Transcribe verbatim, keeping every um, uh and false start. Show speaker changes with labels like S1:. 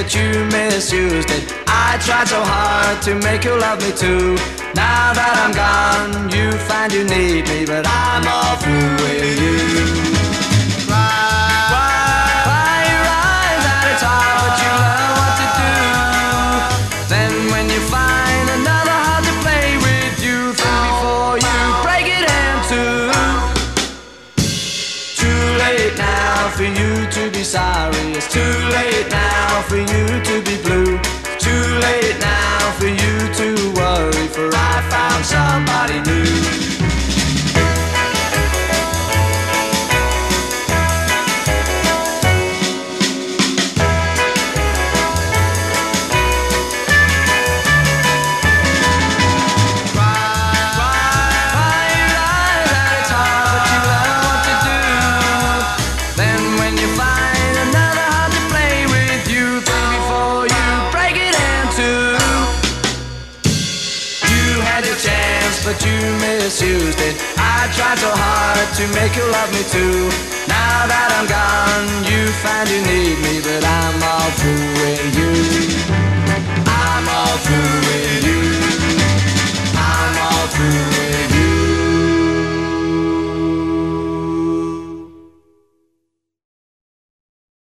S1: but you misused it. I tried so hard to make you love me too. Now that I'm gone, you find you need me, but I'm all through with you. Cry, cry your eyes out, it's hard, but you learn what to do. Then when you find another heart to play with, you think before you break it in two. Too late now for you to be sorry. It's too late now for you to be blue. Too late now for you to worry, for I found somebody new. But you misused it. I tried so hard to make you love me too. Now that I'm gone, you find you need me, but I'm all through